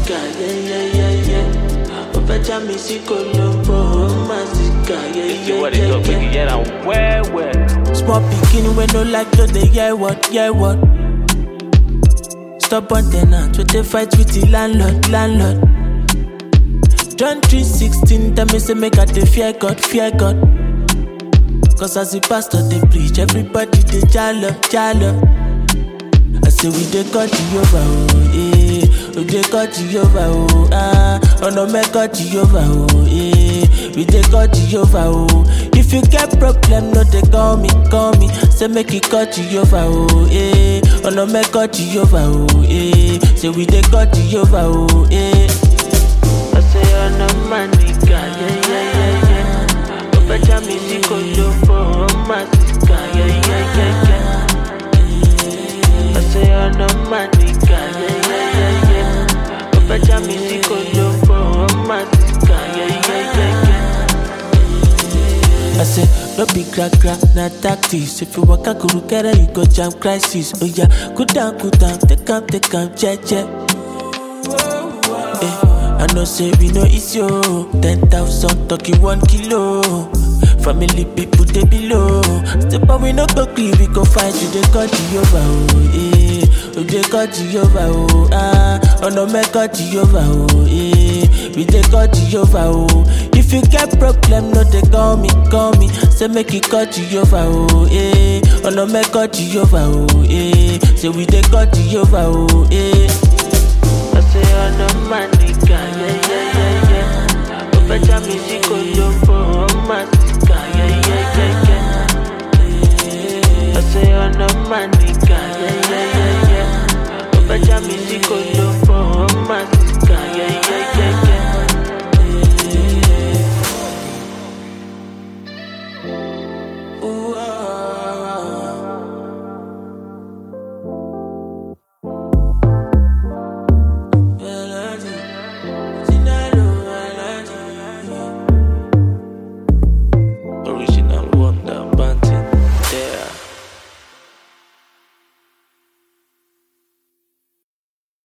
manica, yeah. Opecha mi Colombo, massica, yeah. Small bikini when no like to the yeah what. Stop on tenant, with the fight with the landlord. John 3:16, tell me say make I dey fear God. Cause as the pastor they preach, everybody they jalo. I say we dey cut Jehovah, we dey cut Jehovah, no me cut Jehovah, we dey cut Jehovah, If you get problem, no they call me, say make you cut Jehovah, no me cut Jehovah, say we dey cut Jehovah, I say no manica, yeah. Opecha mi Colombo, massica, yeah. I say no manica, yeah. Opecha mi Colombo, massica, yeah. I say no be crack, na tactics. If you walk a kuru kere, you go jam crisis. Oh yeah, cool down, take am, check. I know say we know it's yo 10,000 talking 1 kilo. Family people they below. Step up we no go clean, we go fight you. They cut Jehovah, they cut Jehovah, no me cut Jehovah, we they cut Jehovah, If you get problem, no they call me, say make you cut Jehovah, no me cut Jehovah, say we they cut Jehovah, I say no manica, yeah. Opecha mi Colombo, massica, yeah. I say no manica, yeah. Opecha mi Colombo, massica.